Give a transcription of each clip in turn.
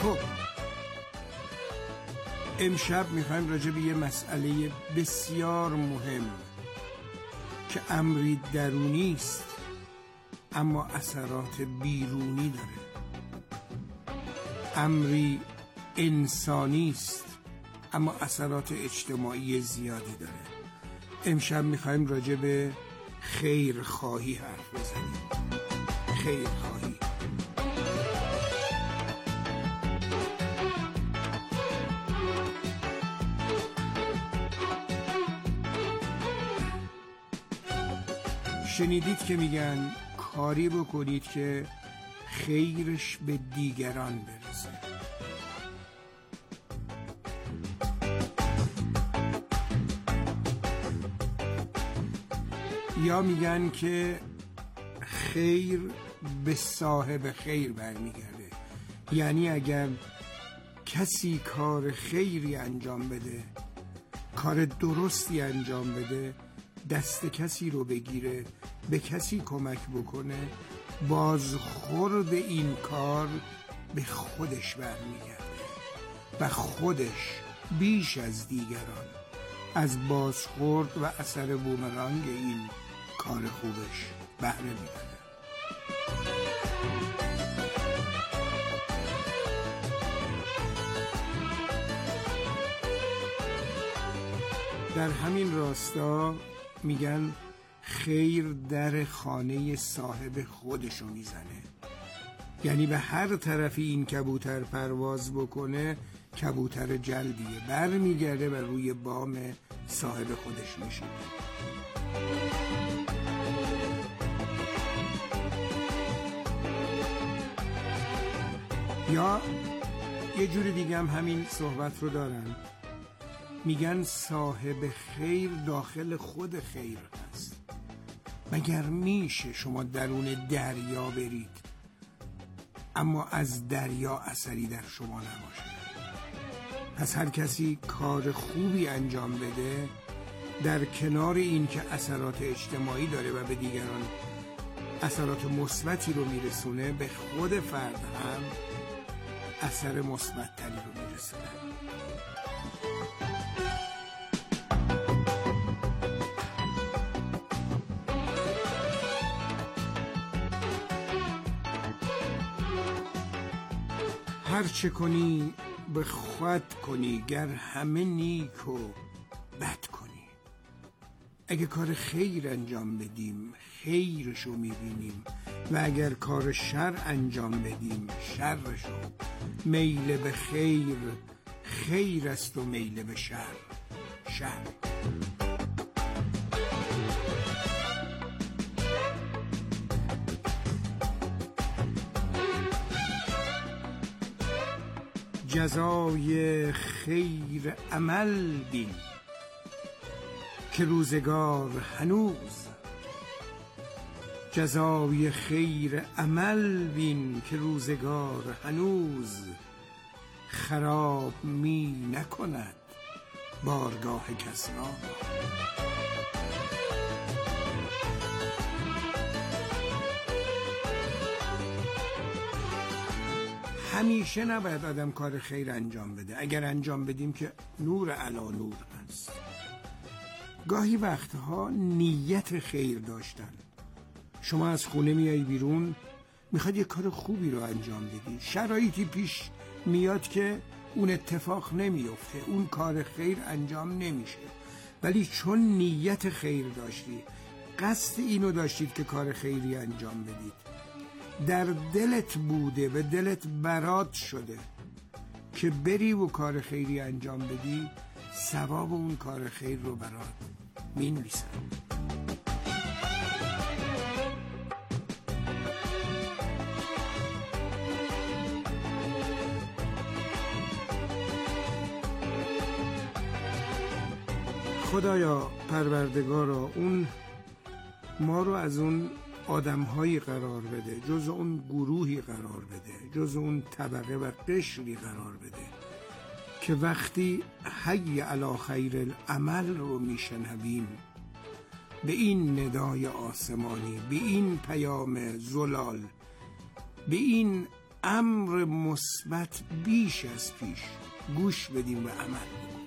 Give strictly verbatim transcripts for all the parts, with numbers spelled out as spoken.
خب امشب میخوایم راجع به یه مسئله بسیار مهم که امری درونی است اما اثرات بیرونی داره، امری انسانی است اما اثرات اجتماعی زیادی داره. امشب میخوایم راجع به خیرخواهی حرف بزنیم. خیرخواهی شنیدید که میگن کاری بکنید که خیرش به دیگران برسه. یا میگن که خیر به صاحب خیر برمیگرده، یعنی اگر کسی کار خیری انجام بده، کار درستی انجام بده، دست کسی رو بگیره، به کسی کمک بکنه، بازخورد این کار به خودش برمیگرده و خودش بیش از دیگران از بازخورد و اثر بومرانگ این کار خوبش بهره میبره. در همین راستا میگن خیر در خانه صاحب خودشو میزنه، یعنی به هر طرفی این کبوتر پرواز بکنه کبوتر جلدیه، بر میگرده و روی بام صاحب خودش میشینه. یا یه جور دیگه هم همین صحبت رو دارن، میگن صاحب خیر داخل خود خیر هست. مگر میشه شما درون دریا برید اما از دریا اثری در شما نباشه؟ پس هر کسی کار خوبی انجام بده، در کنار این که اثرات اجتماعی داره و به دیگران اثرات مثبتی رو میرسونه، به خود فرد هم اثر مثبت‌تری رو میرسونه. هر چه کنی به خود کنی، گر همه نیک و بد کنی. اگه کار خیر انجام بدیم خیرشو میبینیم و اگر کار شر انجام بدیم شرشو. میل به خیر خیر است و میل به شر شر. جزای خیر عمل بین که روزگار هنوز. جزای خیر عمل بین که روزگار هنوز. خراب می نکند بارگاه کس را. همیشه نباید آدم کار خیر انجام بده، اگر انجام بدیم که نور علا نور هست. گاهی وقتها نیت خیر داشتن، شما از خونه میای بیرون میخواد یه کار خوبی رو انجام بدی، شرایطی پیش میاد که اون اتفاق نمیفته، اون کار خیر انجام نمیشه، ولی چون نیت خیر داشتی، قصد اینو داشتید که کار خیری انجام بدید، در دلت بوده و دلت برات شده که بری و کار خیری انجام بدی، ثواب اون کار خیر رو برات می نویسن. خدایا پروردگارا اون ما رو از اون آدم‌هایی قرار بده، جز اون گروهی قرار بده، جز اون طبقه و قشری قرار بده که وقتی حی علی خیر العمل رو میشنویم، به این ندای آسمانی، به این پیام زلال، به این امر مثبت بیش از پیش گوش بدیم و عمل کنیم.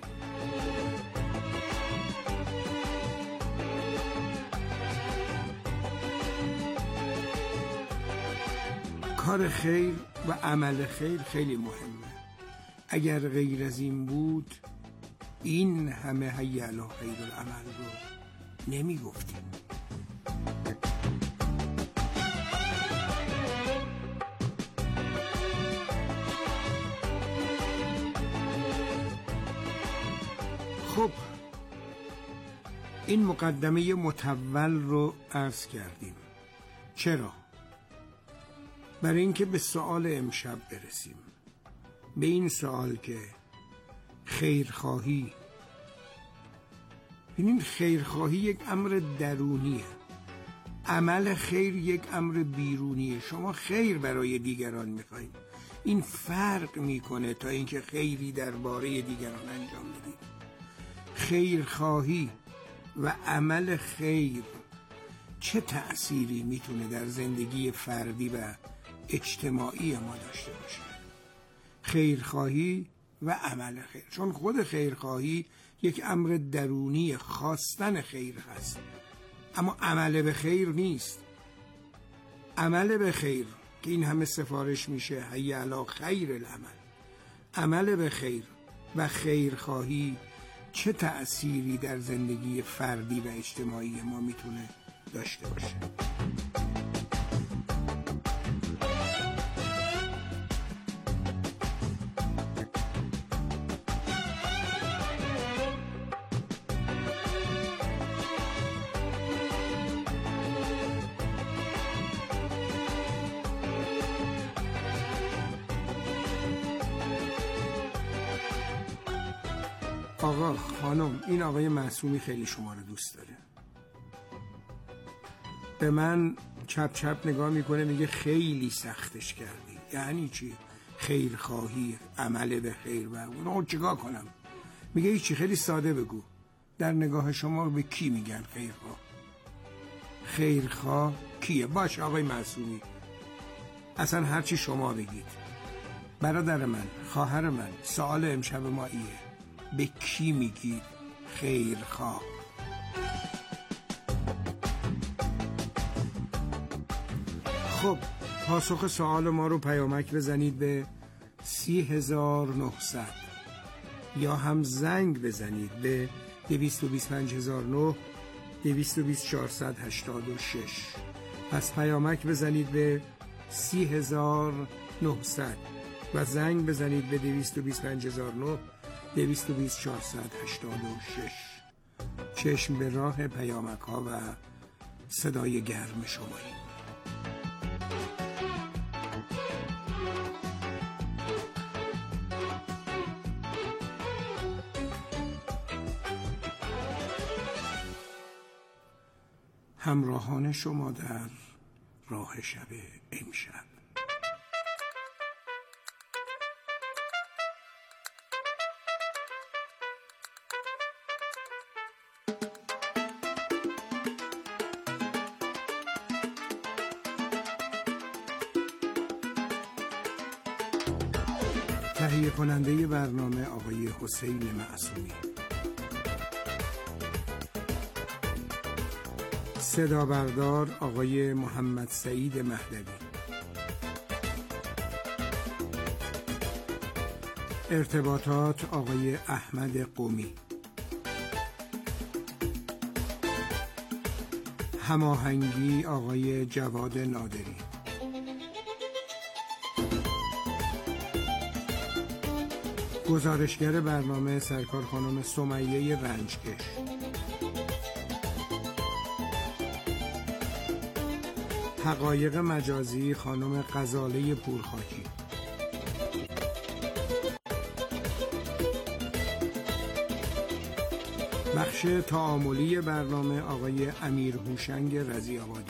کار خیر و عمل خیر خیلی مهمه. اگر غیر از این بود این همه حی علی خیر العمل رو نمی گفتیم. خب این مقدمه مطول رو عرض کردیم. چرا؟ برای اینکه به سوال امشب برسیم، به این سوال که خیرخواهی، ببینید خیرخواهی یک امر درونیه، عمل خیر یک امر بیرونیه. شما خیر برای دیگران میخواید، این فرق میکنه تا اینکه خیری درباره دیگران انجام بدید. خیرخواهی و عمل خیر چه تأثیری میتونه در زندگی فردی و اجتماعی ما داشته باشه؟ خیرخواهی و عمل خیر، چون خود خیرخواهی یک امر درونی، خواستن خیر هست، اما عمل به خیر نیست. عمل به خیر که این همه سفارش میشه حی علی خیر العمل، عمل به خیر و خیرخواهی چه تأثیری در زندگی فردی و اجتماعی ما میتونه داشته باشه؟ آقا خانم، این آقای معصومی خیلی شما رو دوست داره، به من چپ چپ نگاه میکنه، میگه خیلی سختش کردی. یعنی چی؟ خیرخواهی، عمل به خیر و اون چیکار کنم؟ میگه هیچی، خیلی ساده بگو، در نگاه شما به کی میگن خیرخواه؟ خیرخواه کیه؟ باش آقای معصومی، اصلا هرچی شما بگید. برادر من، خواهر من، سوال امشب ما ایه، به کی میگید خیرخواه؟ خب پاسخ سوال ما رو پیامک بزنید به سی هزار و نهصد یا هم زنگ بزنید به دویست و بیست و پنج هزار و نه، دویست و بیست چهارصد و هشتاد و شش. پس پیامک بزنید به سی هزار و نهصد و زنگ بزنید به دویست و بیست و پنج هزار و نه، دویست و بیست چهارصد و هشتاد و شش. چشم به راه پیامک ها و صدای گرم شمایی. همراهان شما در راه شب امشب. تهیه کننده برنامه آقای حسین معصومی، صدا بردار آقای محمد سعید مهدوی، ارتباطات آقای احمد قمی، هماهنگی آقای جواد نادری، گزارشگر برنامه سرکار خانم سمیه رنجکش، حقایق مجازی خانم غزاله پورخاکی، بخش تعاملی برنامه آقای امیر هوشنگ رضی آبادی.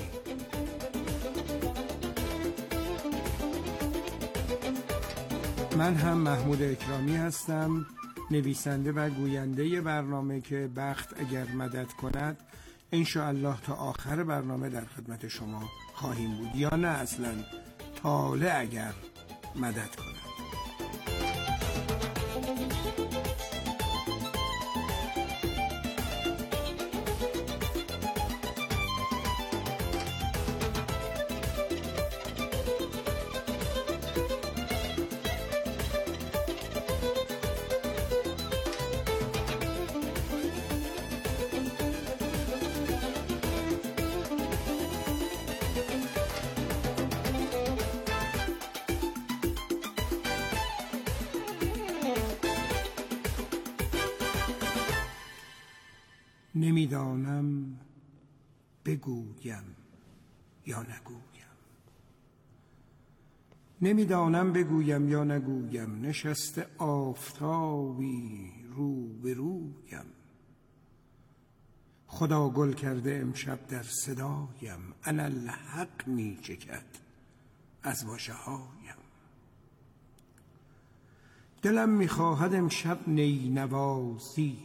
من هم محمود اکرامی هستم، نویسنده و گوینده برنامه که بخت اگر مدد کند انشاءالله تا آخر برنامه در خدمت شما خواهیم بود، یا نه اصلا تاله اگر مدد کند. نمیدانم بگویم یا نگویم، نمیدانم بگویم یا نگویم، نشسته آفتابی رو به رویم. خدا گل کرده امشب در صدایم، اناالحق می چکد از واژه هایم. دلم میخواهد امشب نی نوازی،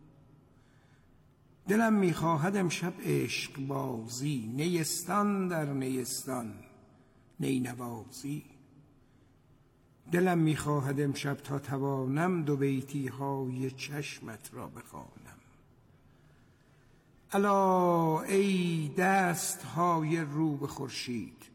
دلم میخواهد امشب عشق بازی، نیستان در نیستان نی نوازی. دلم میخواهد امشب تا توانم دو بیتی های چشمت را بخوانم. الا ای دست های رو به خورشید،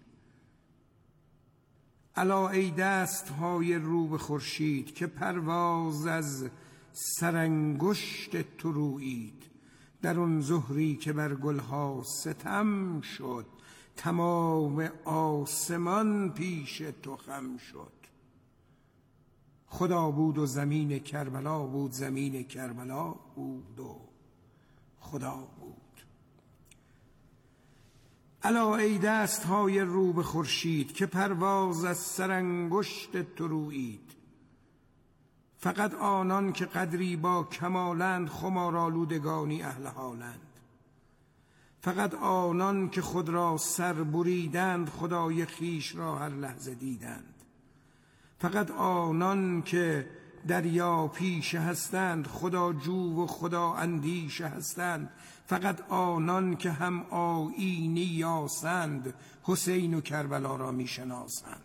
الا ای دست های رو به خورشید، که پرواز از سرانگشت تو رویید. در اون ظهری که بر گلها ستم شد، تمام آسمان پیش تو خم شد. خدا بود و زمین کربلا بود، زمین کربلا بود و خدا بود. الا ای دست های رو به خورشید، که پرواز از سرانگشت تو رویید. فقط آنان که قدری با کمالند، خمارآلودگانی اهل حالند. فقط آنان که خود را سر بریدند، خدای خیش را هر لحظه دیدند. فقط آنان که دریا پیشه هستند، خدا جو و خدا اندیشه هستند. فقط آنان که هم آیینی یاسند، حسین و کربلا را میشناسند.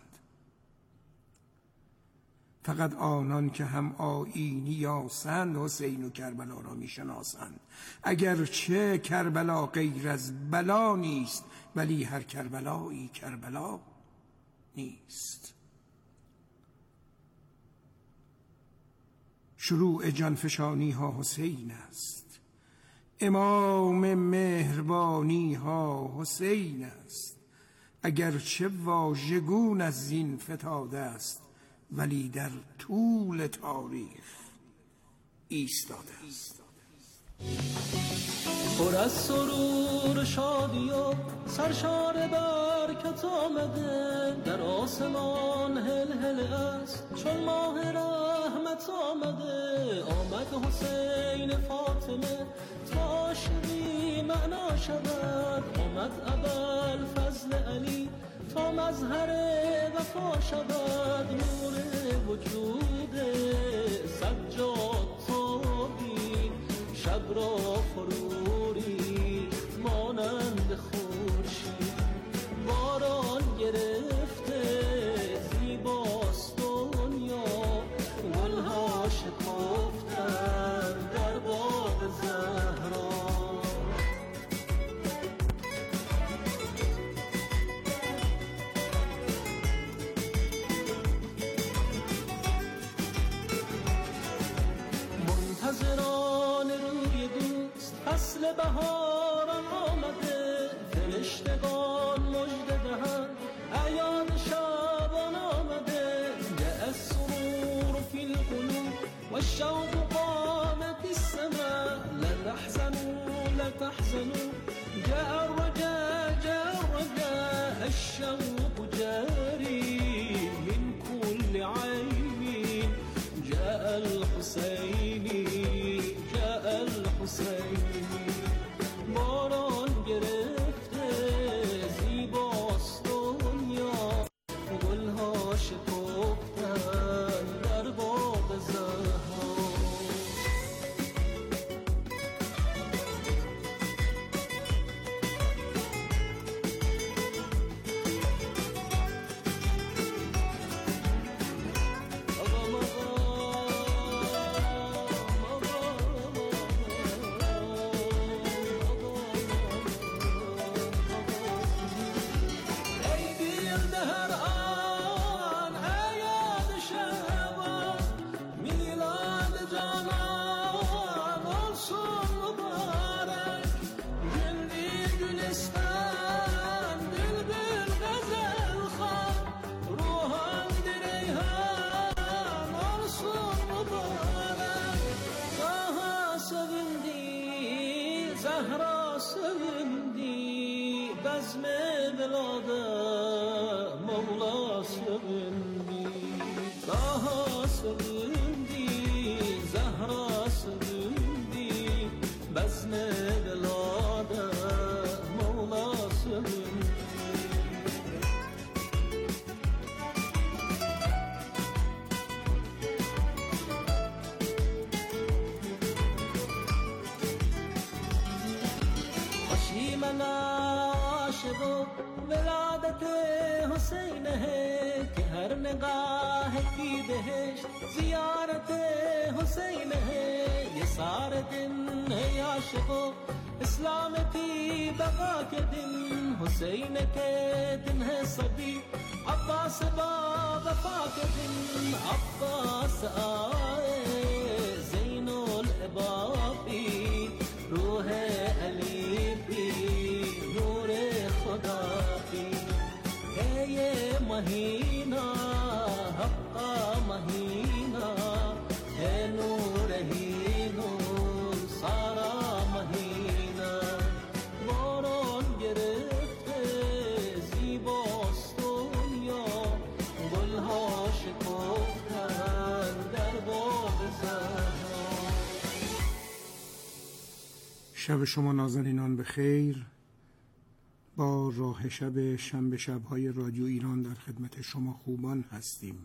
فقط آنان که هم آیینی یاسند، حسین و کربلا را میشناسند. اگرچه کربلا غیر از بلا نیست، ولی هر کربلایی کربلا نیست. شروع جانفشانی ها حسین است، امام مهربانی ها حسین است. اگرچه واژگون از زین فتاده است، ولی در طول تاریخ ایستاده است. پر از سرور شادی و سرشار برکت آمده، در آسمان هل هل است چون ماه رحمت آمده. آمد حسین فاطمه تا شبی معنا شود، آمد ابوالفضل فضل علی تا مظهر وفا شود. نور وجود سجاد تابی، شب را فروری مانند خورشید. باران گرفته زیباست دنیا، گلها شکفتند در باغ زهرا. منتظران روی دوست فصل بهاران آمده، فرشتگان مژده دهند اعیاد شبان آمده. جاء السرور في القلوب والشوق قام في السماء، لا تحزنوا لا تحزنوا جاء الرجاء جاء الرجاء. الشوق جاري من كل عين، جاء الحسيني جاء الحسيني. باران گرفته زیباست دنیا، گلها شکفتن در باغ زهرا. دل به هر آن عیاد شبان میلاد جانان olsun mübarek gündü gülistan bülbül gazel khan ruhan direyhan olsun mübarek Taha sevindi Zahra sevindi bezme belada Mevla sevindi Taha sevindi Zahra sevindi bezme belada Mevla sevindi خوشی من عاشق و ولادت حسین ہے کہ ہر نگاہ کی بہشت زیارت حسین ہے یہ سارے دن ہے عاشق و اسلام کی بقا کے دن حسین کے دن ہے سبھی عباس با وفا کے دن عباس آئے زین العبابی روح علی پی نور خدا پی ہے یہ مہینہ حق مہینہ ہے نور ہی نور سارا مہینہ باران گرفته زیباست دنیا گلها شکفتن در باغ زهرا شب شما نازنینان به خیر. با راه شب شنبه شب‌های رادیو ایران در خدمت شما خوبان هستیم.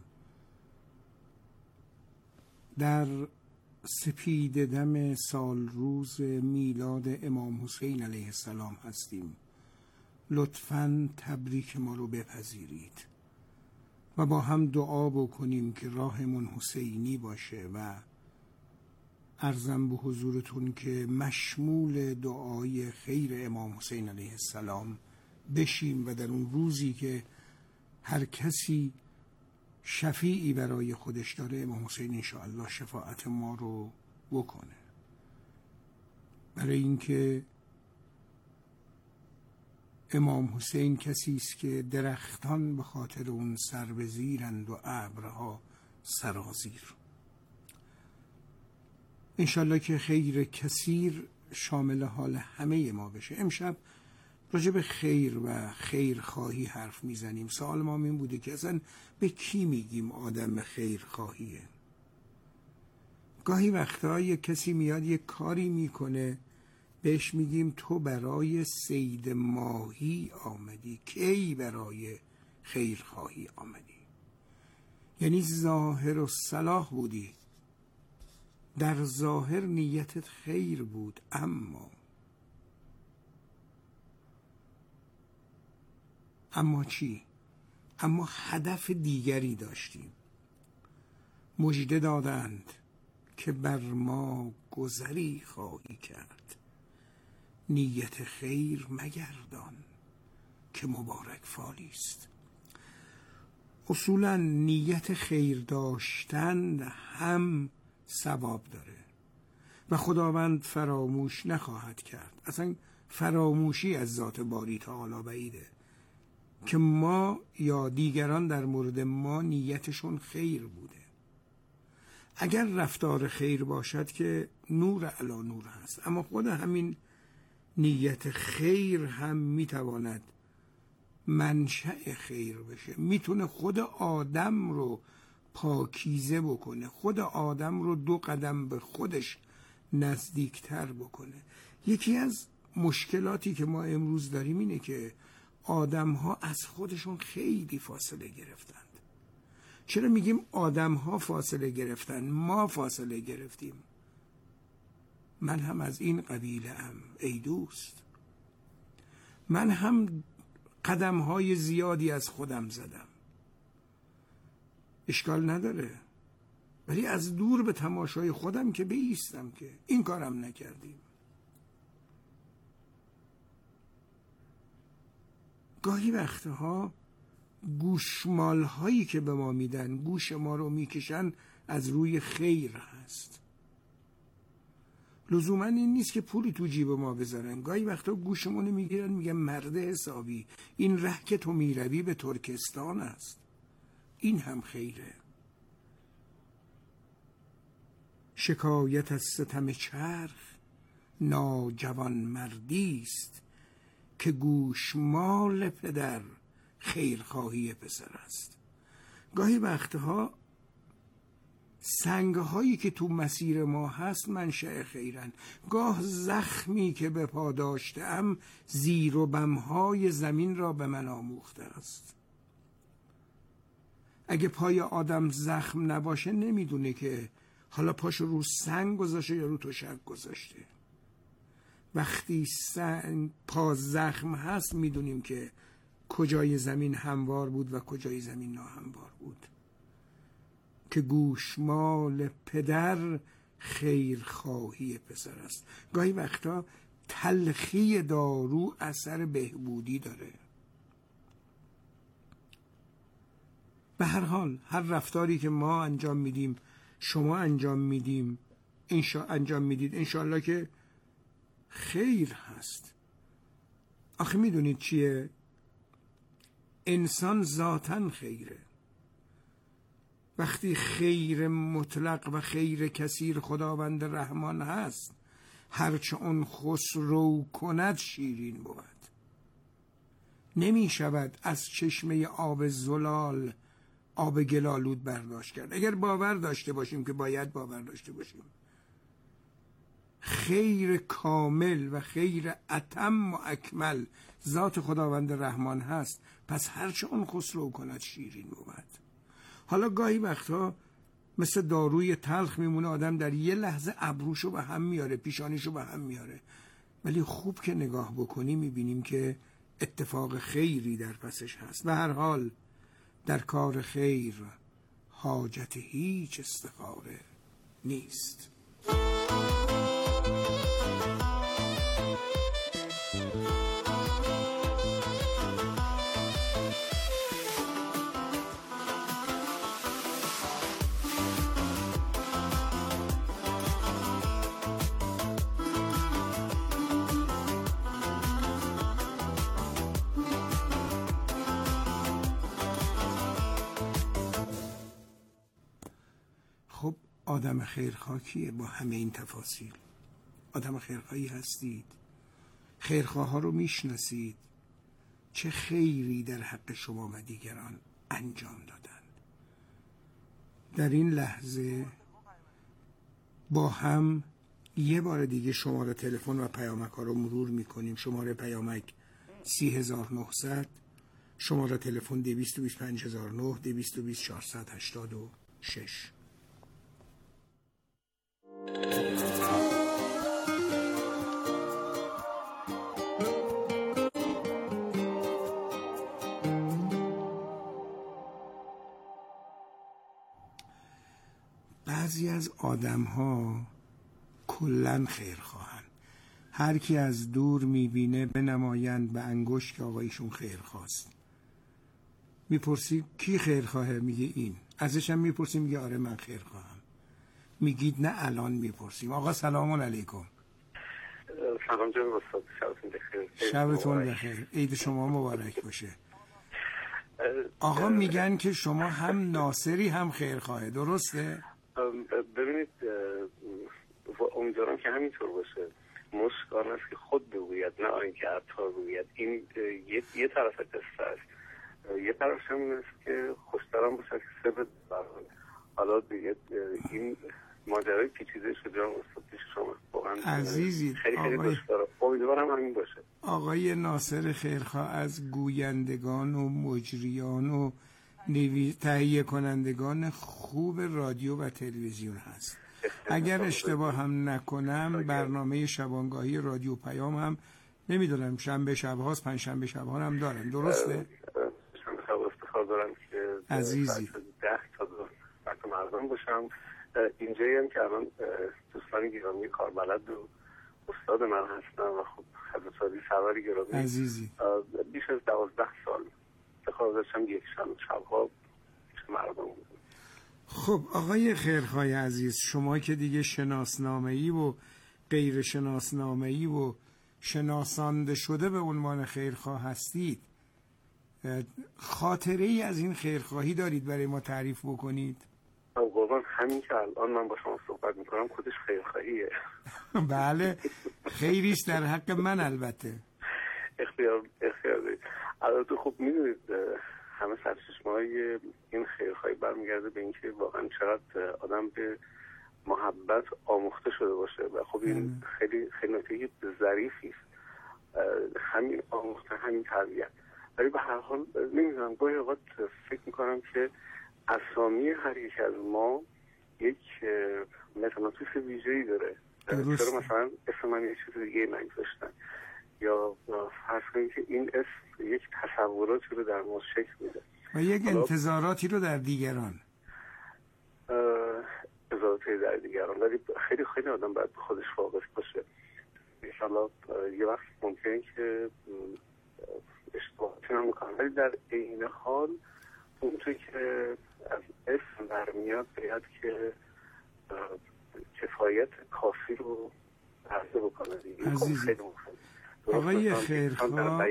در سپید دم سال روز میلاد امام حسین علیه السلام هستیم. لطفاً تبریک ما رو بپذیرید و با هم دعا بکنیم که راهمون حسینی باشه و عرضم به حضورتون که مشمول دعای خیر امام حسین علیه السلام بشیم و در اون روزی که هر کسی شفیعی برای خودش داره امام حسین انشاءالله شفاعت ما رو بکنه. برای اینکه امام حسین کسی است که درختان به خاطر اون سر به زیرند و ابرها سرازیر. انشالله که خیر کثیر شامل حال همه ما بشه. امشب راجع به خیر و خیرخواهی حرف میزنیم. سوال ما این بوده که اصلا به کی میگیم آدم خیرخواهیه؟ گاهی وقتا یک کسی میاد یک کاری میکنه بهش میگیم تو برای صید ماهی آمدی، کی برای خیرخواهی آمدی؟ یعنی ظاهر و صلاح بودی، در ظاهر نیتت خیر بود، اما اما چی؟ اما هدف دیگری داشتیم. مژده دادند که بر ما گذری خواهی کرد، نیت خیر مگردان که مبارک فالی است. اصولا نیت خیر داشتن هم ثواب داره و خداوند فراموش نخواهد کرد. اصلا فراموشی از ذات باری تعالی بعیده که ما یا دیگران در مورد ما نیتشون خیر بوده. اگر رفتار خیر باشد که نور علی نور هست، اما خود همین نیت خیر هم میتواند منشأ خیر بشه. میتونه خود آدم رو پاکیزه بکنه، خود آدم رو دو قدم به خودش نزدیکتر بکنه. یکی از مشکلاتی که ما امروز داریم اینه که آدم ها از خودشون خیلی فاصله گرفتند. چرا میگیم آدم ها فاصله گرفتن؟ ما فاصله گرفتیم. من هم از این قبیله ام ای دوست. من هم قدم های زیادی از خودم زدم، اشکال نداره، ولی از دور به تماشای خودم که بایستم که این کارم نکردیم. گاهی وقتها گوشمال هایی که به ما میدن، گوش ما رو میکشن، از روی خیر هست. لزوما این نیست که پولی تو جیب ما بذارن. گاهی وقتا گوشمون میگیرن میگن مرد حسابی، این ره که تو میروی به ترکستان است. این هم خیره. شکایت از ستم چرخ ناجوان مردی است، که گوشمال پدر خیرخواهی پسر است. گاهی وقتها سنگهایی که تو مسیر ما هست منشأ خیرن. گاه زخمی که به پا داشتم زیر و بمهای زمین را به من آموخته است. اگه پای آدم زخم نباشه نمیدونه که حالا پاشو رو سنگ گذاشته یا رو تشک گذاشته. وقتی سنگ پا زخم هست میدونیم که کجای زمین هموار بود و کجای زمین ناهموار بود. که گوشمال پدر خیرخواهی پسر است. گاهی وقتا تلخی دارو اثر بهبودی داره. به هر حال هر رفتاری که ما انجام میدیم، شما انجام میدیم، انشا انجام میدید، انشالله که خیر هست. آخه میدونید چیه؟ انسان ذاتاً خیره. وقتی خیر مطلق و خیر کثیر خداوند رحمان هست، هرچه اون خسرو کند شیرین بود. نمی شود از چشمه آب زلال آب گلالود برداشت کرد. اگر باور داشته باشیم که باید باور داشته باشیم خیر کامل و خیر اتم و اکمل ذات خداوند رحمان هست، پس هرچه اون خسرو کند شیرین بود. حالا گاهی وقتا مثل داروی تلخ میمونه، آدم در یه لحظه ابروشو به هم میاره، پیشانیشو به هم میاره، ولی خوب که نگاه بکنی میبینیم که اتفاق خیری در پسش هست. و هر حال در کار خیر حاجت هیچ استخاره نیست. خب آدم خیرخواهیه با همه این تفاصیل. آدم خیرخواهی هستید، خیرخواه ها رو میشناسید، چه خیری در حق شما و دیگران انجام دادن. در این لحظه با هم یه بار دیگه شماره تلفن و پیامک ها رو مرور میکنیم. شماره پیامک سی هزار و نهصد، شماره تلفن دویست و بیست و پنج هزار و نه، دویست و بیست چهارصد و هشتاد و شش. بعضی از آدم ها کلن خیر خواهن. هر کی از دور میبینه بنمایند به انگشت که آقایشون خیر خواست. میپرسی کی خیر خواهه؟ میگه این. ازش هم میپرسی، میگه آره من خیر خواهم. میگید نه الان میپرسیم. آقا سلام علیکم. سلام جناب استاد، شبتون بخیر. شبتون بخیر. عید شما مبارک باشه. آقا میگن که شما هم ناصری هم خیرخواهه، درسته؟ ببینید امیدوارم که همینطور باشه. مشک آن است که خود بگوید نه آنکه عطار بگوید. این یه, یه طرف قصه است. یه طرفش هم این است که خوشترم باشه که سبت برانه. حالا دیگه این ماجرای پیچیده شده جان استاد پیش شما واقعا عزیزی. خیلی خیلی دوست دارم. امیدوارم همین باشه. آقای ناصر خیرخواه از گویندگان و مجریان و نوی... تهیه کنندگان خوب رادیو و تلویزیون هست. اگر اشتباه هم نکنم برنامه شبانگاهی رادیو پیام هم نمیدونم شنبه شب‌هاست، پنج شنبه شب‌ها هم دارن، درسته؟ شنبه شب افتخار دارم که عزیزی ده تا وقت مردم باشم. اینجایی هم که الان دوستان گرامی کاربلد و استاد من هستن و خب حضرت سروری گرامی عزیزی بیش از دوازده سال افتخار داشتم یکشان شبها مردم بود. خب آقای خیرخواه عزیز، شما که دیگه شناسنامه‌ای و غیر شناسنامه‌ای و شناسانده شده به عنوان خیرخواه هستید، خاطره ای از این خیرخواهی دارید برای ما تعریف بکنید؟ قربان، همین که الان من با شما صحبت میکنم خودش خیرخواهیه. بله، خیریش در حق من البته. اختیار اختیار دارید. البته خب میدونید همه سرچشمه‌های این خیرخواهی برمیگرده به اینکه واقعا چقدر آدم به محبت آموخته شده باشه و خب این خیلی خیلی نکته ظریفی است، همین آموخته، همین تربیت. ولی به هر حال نمیدونم، گاهی اوقات فکر میکنم که اسامی هر یک از ما یک متناسیس ویژه‌ای داره. چرا مثلا اسم من یه چیز دیگه نگذاشتن، یا فرض کنید که این اسم یک تصوراتی رو در ما شکل میده و یک انتظاراتی رو در دیگران انتظاراتی در دیگران ولی خیلی خیلی آدم باید به خودش واقف باشه. انشالله یه وقت ممکنه که اشتباهاتی هم میکنم، ولی در این حال اونطور که از اسم برمیاد باید که کفایت کافی رو عرضه بکنه دیگه. عزیزی آقای خیرخواه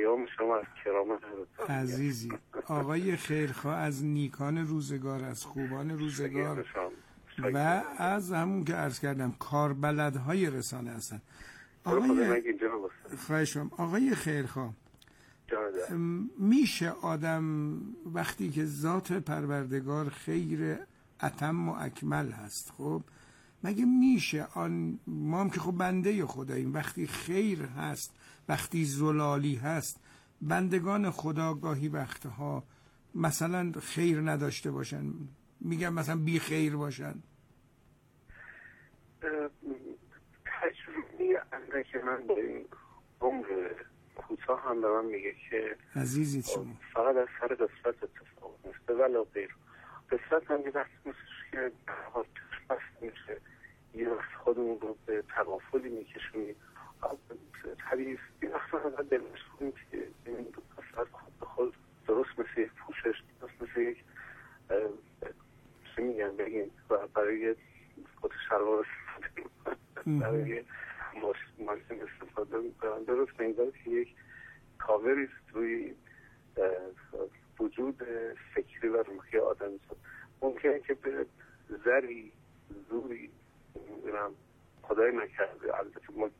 عزیزی آقای خیرخواه از نیکان روزگار، از خوبان روزگار و از همون که عرض کردم کاربلدهای رسانه هستن. آقای خواهشم آقای خیرخواه، میشه آدم وقتی که ذات پروردگار خیر اتم و اکمل هست، خب مگه میشه آن ما هم که خب بنده خداییم، وقتی خیر هست، وقتی زلالی هست، بندگان خدا گاهی وقتها مثلا خیر نداشته باشن، میگم مثلا بی خیر باشن؟ تجربه اندک من با این عمر کوتاه هم به من میگه که عزیزی شما فقط از سر قسمت اتفاق نسته ولی غیر قسمت هم یه وقت میشه که بس میشه، یه وقت خودمون رو به تغافلی میکشونیم. طبیعی یه وقت هم باید دلمش کنیم که این قسمت خود به خود درست مثل یک پوشش، درست مثل یک چه میگن بگیم و برای خود شلوار برای ماشین استفاده میکنن، درست به این داره که یک کاوریست روی وجود فکری و روحی آدم شد. ممکنه که به زری زوری نمیدونم خدای نکرده البته ما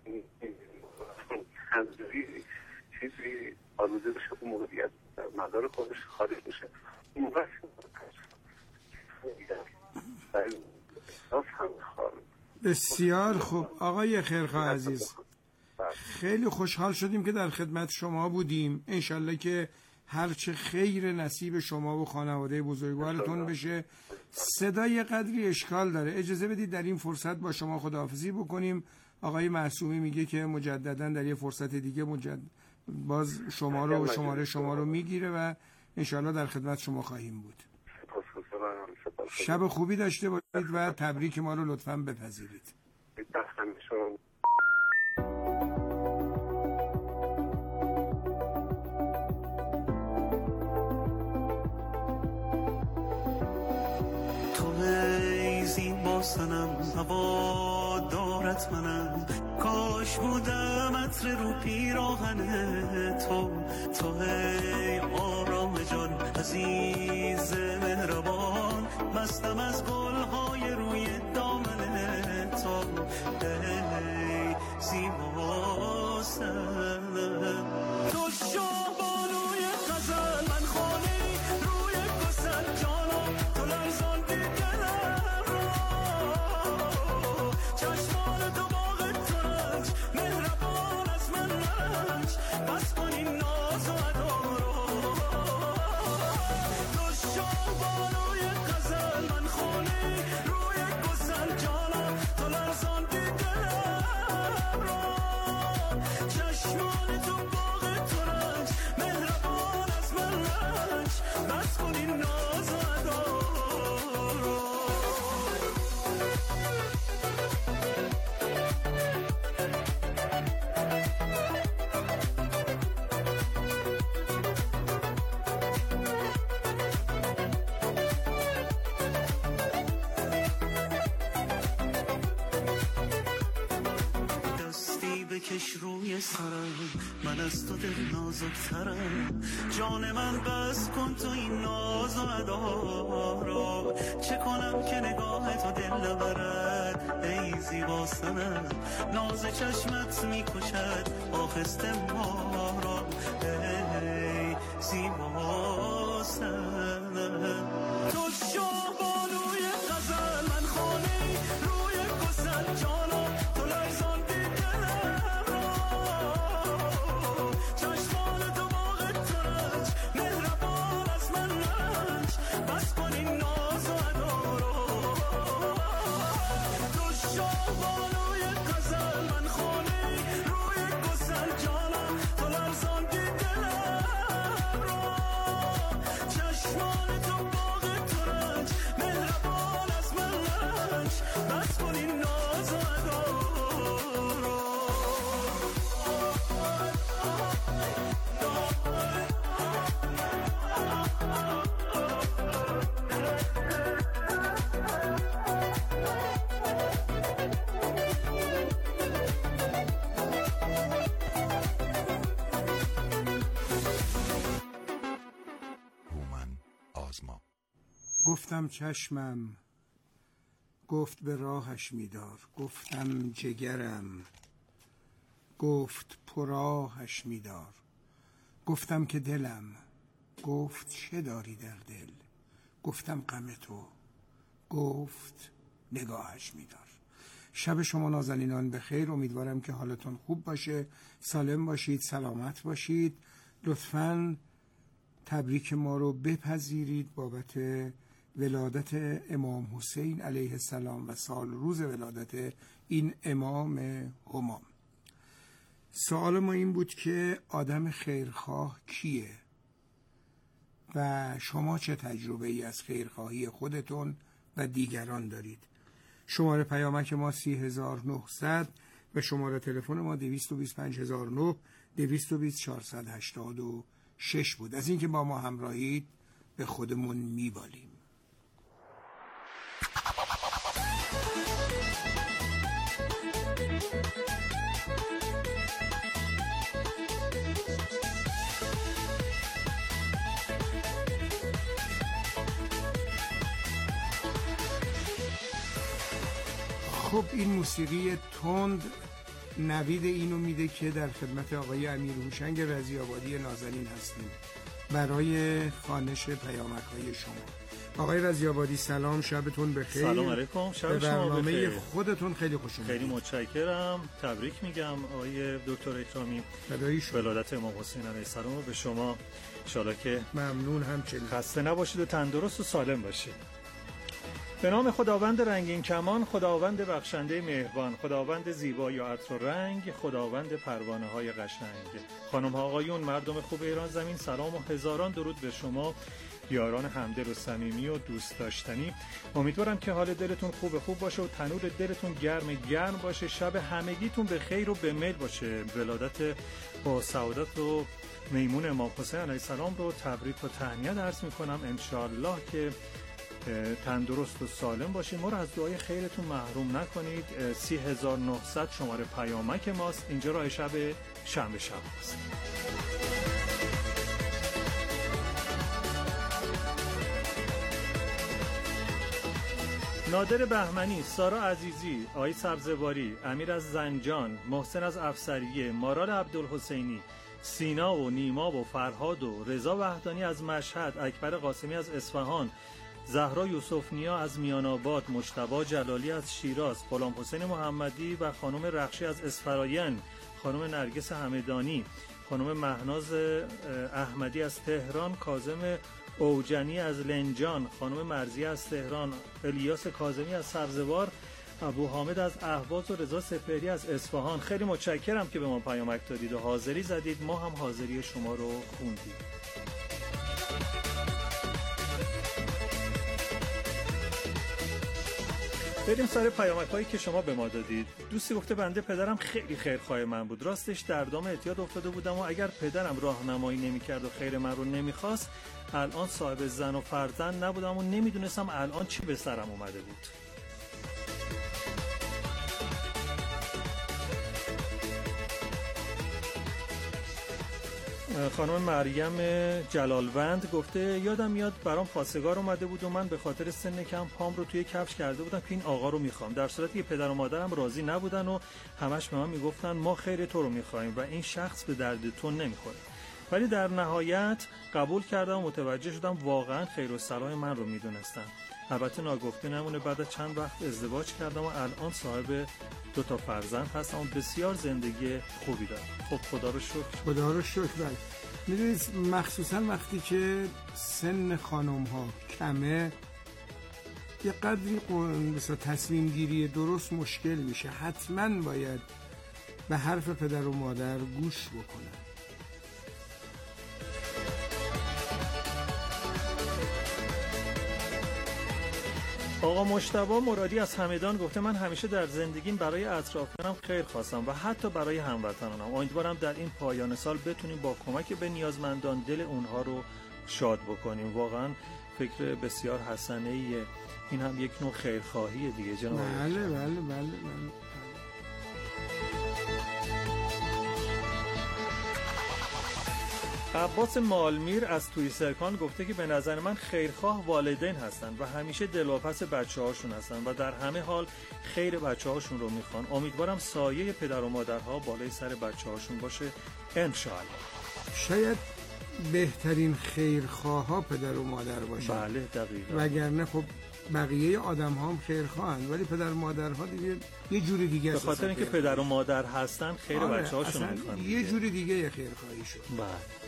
هنزوری چیزی آلوده بشه اون موقعیت مدار خودش خارج میشه. این موقع بسیار خوب آقای خیرخواه عزیز، خیلی خوشحال شدیم که در خدمت شما بودیم. انشالله که هرچه خیر نصیب شما و خانواده بزرگوارتون بشه. صدای قدری اشکال داره، اجازه بدید در این فرصت با شما خداحافظی بکنیم. آقای معصومی میگه که مجددا در یه فرصت دیگه مجدد باز شما رو و شماره شما رو میگیره و انشالله در خدمت شما خواهیم بود. شب خوبی داشته باشید و تبریک ما رو لطفاً بپذیرید. تو ای زیبا صنم هوا دارت منم، کاش بودم عطر رو پیراهن تو. تو ای آرام جان عزیز مهربان، مستم از گلهای روی دامن تو. ای زیبا صنم تو شاه بانوی غزل، من خانه روی گسل جانا، تو لرزان دیدنم را چشمان تو باغ ترنج، مهربان از من رنج، بس کن این ناز و ادا را. تو شاه بانوی غزل، من خانه روی گسل جانا، تو لرزان دیدنم را چشمان بکش روی سرم، من از تو دل نازکترم. جان من بس کن تو این ناز و ادا را، چه کنم که نگاه تو دل برد ای زیبا سنم. ناز چشمت میکشد آخسته ما را ای زیبا سنم. تو شاه بانوی غزل، من خانه روی گسل جانا، تو لرزان دیدنم را. چشمان تو باغ ترنج، مهربان از من رنج، بس کن این ناز و ادا را. تو شاه بانوی غزل، من خانه روی گسل جانا، تو لرزان دیدنم را. چشمان تو باغ ترنج، مهربان از من رنج، بس کن این ناز و ادا را. هومن آزما. گفتم چشمم، گفت به راهش میدار. گفتم جگرم، گفت پراهش میدار. گفتم که دلم، گفت چه داری در دل. گفتم غم تو، گفت نگاهش میدار. شب شما نازنینان بخیر. امیدوارم که حالتون خوب باشه، سالم باشید، سلامت باشید. لطفاً تبریک ما رو بپذیرید بابت ولادت امام حسین علیه السلام و سال روز ولادت این امام همام. سوال ما این بود که آدم خیرخواه کیه و شما چه تجربه ای از خیرخواهی خودتون و دیگران دارید؟ شماره پیامک ما سی هزار و نهصد و شماره تلفن ما دویست و بیست و پنج هزار و نه، دویست و بیست چهارصد و هشتاد و شش بود. از اینکه با ما همراهید به خودمون میبالیم. خب این موسیقی تند نوید اینو میده که در خدمت آقای امیر هوشنگ رضی آبادی نازنین هستیم برای خوانش پیامک های شما. آقای رضی آبادی سلام، شبتون بخیر. سلام علیکم، شب شما بخیر. برنامه خودتون خیلی خوش اومدید. خیلی متشکرم، تبریک میگم آقای دکتر اکرامی ولادت امام حسین علیه السلام به شما. ان شاءالله که ممنون، همچنین خسته نباشید و تندرست و سالم باشید. به نام خداوند رنگین کمان، خداوند بخشنده مهربان، خداوند زیبایی و عطر و رنگ، خداوند پروانه های قشنگ. خانم ها آقایون، مردم خوب ایران زمین، سلام و هزاران درود به شما یاران همدل و صمیمی و دوست داشتنی. امیدوارم که حال دلتون خوب خوب باشه و تنور دلتون گرم گرم باشه. شب همگیتون به خیر و به میل باشه. ولادت با سعادت و میمون امام حسین علیه السلام رو تبریک و تهنیت عرض میکنم. ان شاء الله که تندرست و سالم باشید. ما رو از دعای خیرتون محروم نکنید. سی هزار و نهصد شماره پیامک ماست. اینجا راه شب شنبه شب است. نادر بهمنی، سارا عزیزی، آقای سبزواری، امیر از زنجان، محسن از افسریه، مارال عبدالحسینی، سینا و نیما و فرهاد و رضا وحدانی از مشهد، اکبر قاسمی از اصفهان، زهرا یوسفنیا از میان آباد، مجتبی جلالی از شیراز، غلام حسین محمدی و خانم رخشی از اسفراین، خانم نرگس همدانی، خانم مهناز احمدی از تهران، کاظم اوجنی از لنجان، خانم مرزی از تهران، الیاس کاظمی از سبزوار، ابو حامد از اهواز و رضا سپهری از اصفهان. خیلی متشکرم که به ما پیامک دادید و حاضری زدید. ما هم حاضری شما رو خوندیم. بریم سر پیامک هایی که شما به ما دادید. دوستی گفته بنده پدرم خیلی خیرخواه من بود. راستش در دام اعتیاد افتاده بودم و اگر پدرم راهنمایی نمی‌کرد و خیر من رو نمی‌خواست، الان صاحب زن و فرزند نبودم و نمیدونستم الان چی به سرم اومده بود. خانم مریم جلالوند گفته یادم میاد برام خواستگار اومده بود و من به خاطر سن کم پام رو توی کفش کرده بودم که این آقا رو میخوام، در صورتی که پدر و مادرم راضی نبودن و همش به من میگفتن ما خیر تو رو میخوایم و این شخص به درد تو نمیخوره، ولی در نهایت قبول کردم و متوجه شدم واقعا خیر و صلاح من رو میدونستن. البته ناگفته نمونه بعد از چند وقت ازدواج کردم و الان صاحب دو تا فرزند هستم و بسیار زندگی خوبی دارم. خب خدا رو شکر. خدا رو شکر. بله میدونید مخصوصا وقتی که سن خانم ها کمه یه قدری مثلا تصمیم گیری درست مشکل میشه، حتما باید به حرف پدر و مادر گوش بکنن. آقا مجتبی مرادی از همدان گفته من همیشه در زندگیم برای اطرافیانم خیر خواستم و حتی برای هموطنانم. امیدوارم در این پایان سال بتونیم با کمک به نیازمندان دل اونها رو شاد بکنیم. واقعا فکر بسیار حسنه ایه. این هم یک نوع خیرخواهیه دیگه جناب. بله بله بله بله. عباس مالمیر از توی سرکان گفته که به نظر من خیرخواه والدین هستن و همیشه دلواپس بچه هاشون هستن و در همه حال خیر بچه هاشون رو میخوان. امیدوارم سایه پدر و مادرها بالای سر بچه هاشون باشه انشاءالله. شاید بهترین خیرخواه ها پدر و مادر باشن. بله دقیقا. وگرنه خب بقیه آدم ها هم خیرخواهند ولی پدر و مادرها دیگه یه جوری دیگه به خاطر اینکه پدر و مادر هستن خیر آره بچه هاشون رو میخوان. یه جوری دیگه خیرخواهی شد. بله.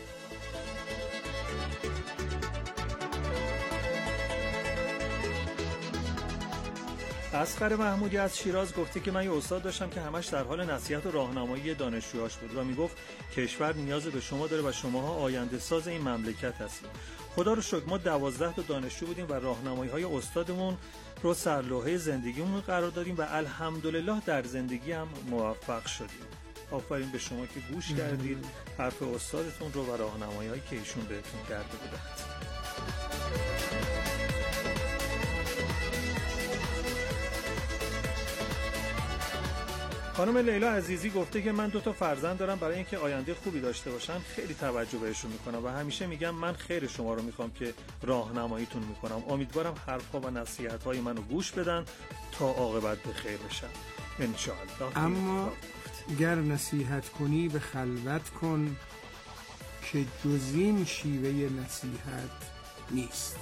اصغر محمودی از شیراز گفته که من یه استاد داشتم که همش در حال نصیحت و راهنمایی دانشجوهاش بود و میگفت کشور نیاز به شما داره و شماها آینده ساز این مملکت هستید. خدا رو شکر ما دوازده تا دانشجو بودیم و راهنمایی‌های استادمون رو سرلوحه زندگیمون قرار دادیم و الحمدلله در زندگی هم موفق شدیم. آفرین به شما که گوش کردید حرف استادتون رو و راهنمایی‌هایی که ایشون بهتون کرده بودند. خانم لیلا عزیزی گفته که من دو تا فرزند دارم، برای اینکه آینده خوبی داشته باشن خیلی توجه بهشون میکنم و همیشه میگم من خیر شما رو میخوام که راهنماییتون میکنم. امیدوارم حرفها و نصیحت‌های منو گوش بدن تا عاقبت به خیر بشن ان شاء الله. اما گر نصیحت کنی به خلوت کن که جز این شیوه نصیحت نیست.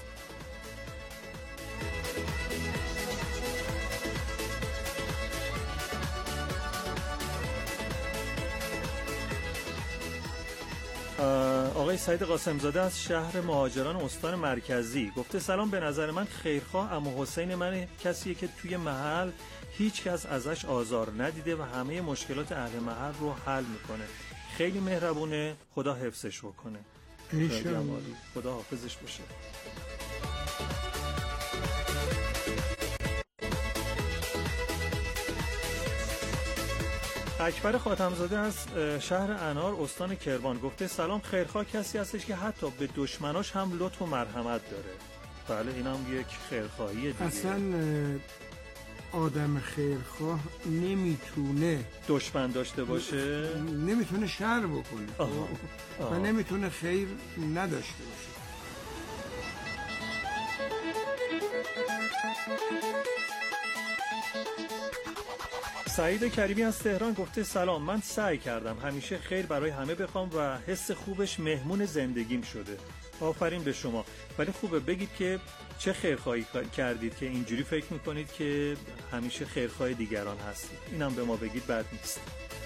آقای سعید قاسمزاده از شهر مهاجران استان مرکزی گفته سلام، به نظر من خیرخواه عمو حسین من کسیه که توی محل هیچ کس ازش آزار ندیده و همه مشکلات اهل محل رو حل میکنه. خیلی مهربونه، خدا حفظش بکنه. خدا حافظش باشه. اکبر خاتمزاده از شهر انار استان کرمان گفته سلام، خیرخواه کسی هستش که حتی به دشمناش هم لطف و مرحمت داره. بله این هم یک خیرخواهیه دیگه. اصلا آدم خیرخواه نمیتونه دشمن داشته باشه، نمیتونه شر بکنه آها. آها. و نمیتونه خیر نداشته باشه. سعید کریمی از تهران گفته سلام، من سعی کردم همیشه خیر برای همه بخوام و حس خوبش مهمون زندگیم شده. آفرین به شما، ولی خوبه بگید که چه خیرخواهی کردید که اینجوری فکر میکنید که همیشه خیرخواه دیگران هستید. اینم به ما بگید، بد نیست.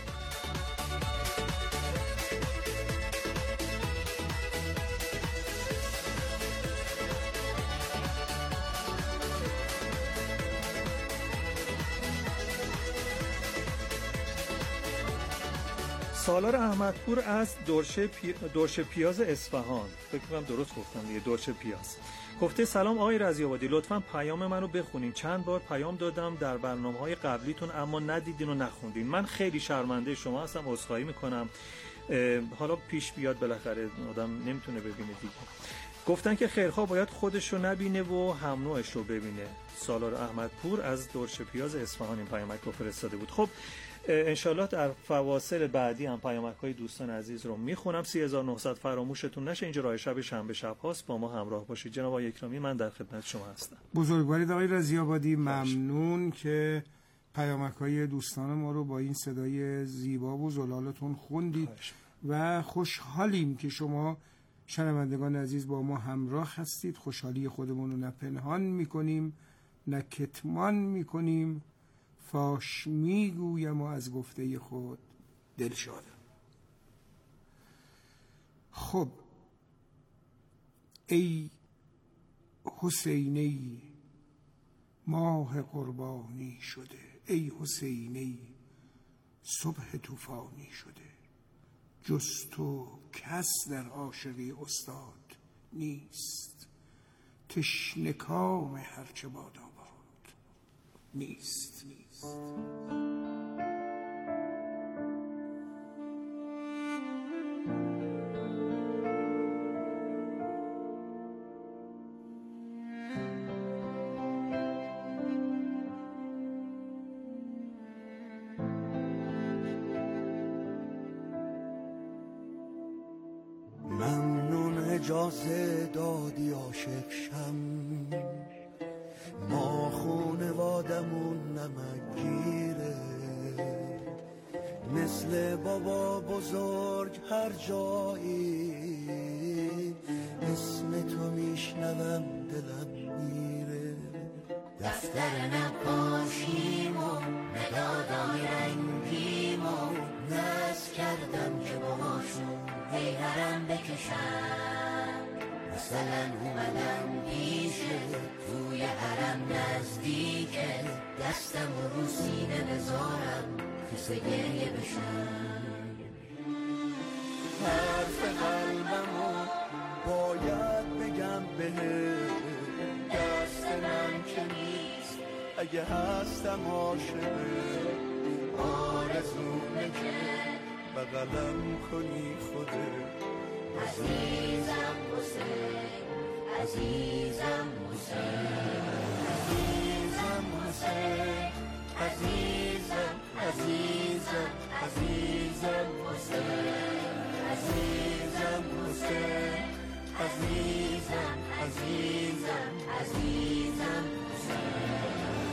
سالار احمدپور از دورشه, پی... دورشه پیاز اصفهان، فکر کنم درست گفتم دیگه، دورشه پیاز، گفته سلام آقای رضی‌آبادی، لطفاً پیام منو بخونین. چند بار پیام دادم در برنامه‌های قبلیتون اما ندیدین و نخوندین. من خیلی شرمنده شما هستم، عذرخواهی میکنم. حالا پیش بیاد، بالاخره آدم نمیتونه ببینه دیگه. گفتن که خیرخواه باید خودش رو نبینه و هم نوعش رو ببینه. سالار احمدپور از دورشه پیاز اصفهان این پیامک رو فرستاده بود. خب انشالله در فواصل بعدی هم پیامک‌های دوستان عزیز رو میخونم. سه هزار و نهصد فراموشتون نشه. اینجا راه شب شنبه شب هاست، با ما همراه باشید. جناب آقای اکرامی، من در خدمت شما هستم. بزرگوارید آقای رضی‌آبادی، ممنون که پیامک‌های دوستان ما رو با این صدای زیبا و زلالتون خوندید و خوشحالیم که شما شنوندگان عزیز با ما همراه هستید. خوشحالی خودمون رو نه پنهان میکنیم نه کتمان میکنیم، فاش میگویم و از گفته خود دلشادم. خب ای حسینی ماه قربانی شده، ای حسینی صبح طوفانی شده، جز تو کس در عاشقی استاد نیست، تشنه کام هرچه باداباد نیست نیست. اجازه دادی عاشق شم، ما خونوادمون نمکگیره، مثل بابا بزرگ هر جایی اسم تو میشنوم دلم میره. دفتر نقاشیم و مدادای رنگیم و نصب کردم که باهاشون پیهرم بکشم، مثلا اومدم پیشه توی حرم نزدیکه، دستم و رو سینه بذارم کسه گریه بشم. حرف قلبمو باید بگم بهت، دست من که نیست اگه هستم عاشقه، آرزومه که بغلم کنی خودت. عزیزم حسین، عزیزم حسین، عزیزم حسین، عزیزم عزیزم عزیزم حسین، عزیزم حسین، عزیزم عزیزم عزیزم حسین.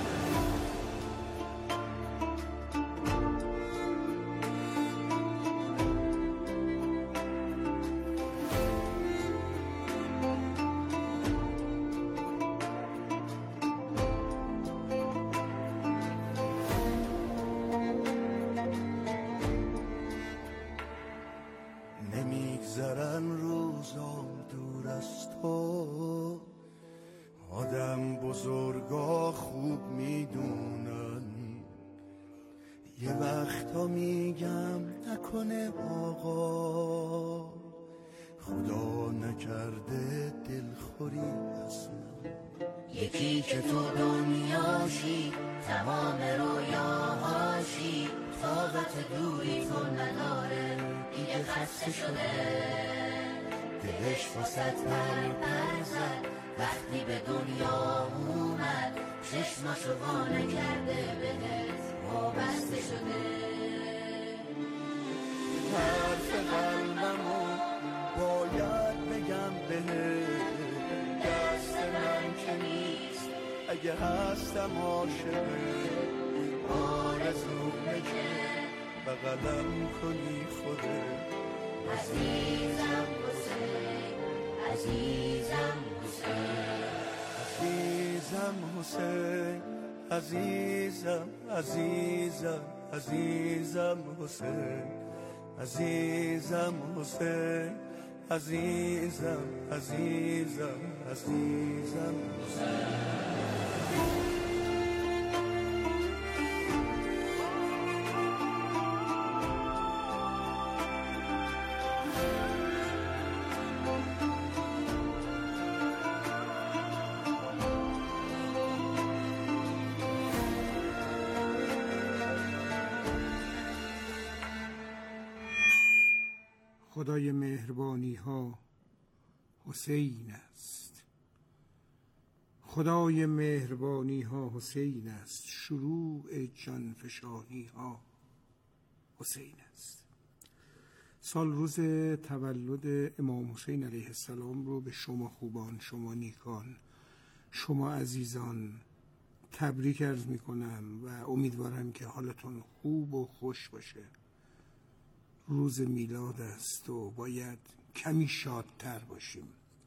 نمیگذرن روزام دور از تو، آدم بزرگا خوب میدونن، یه وقتا میگم نکنه آقا، خدا نکرده دلخوری از من. یکی که تو دنیاشی تمام رویاهاشی، طاقت دوری تو نداره دیگه خسته شده، دلش واسط پر پر زد وقتی به دنیا اومد، چشماشو وانه کرده بهت وابسته شده. حرف قلبمو باید بگم بهت، دست من که نیست اگه هستم عاشقه، آرزومه که بغلم کنی خودت. عزیزم حسین، عزیزم حسین، عزیزم حسین، عزیزم عزیزم عزیزم حسین، عزیزم حسین، عزیزم عزیزم عزیزم حسین. خدای مهربانی ها حسین است، خدای مهربانی ها حسین است، شروع جانفشانی ها حسین است. سال روز تولد امام حسین علیه السلام رو به شما خوبان، شما نیکان، شما عزیزان تبریک عرض می کنم و امیدوارم که حالتون خوب و خوش باشه. روز میلاد است و باید کمی شادتر باشیم،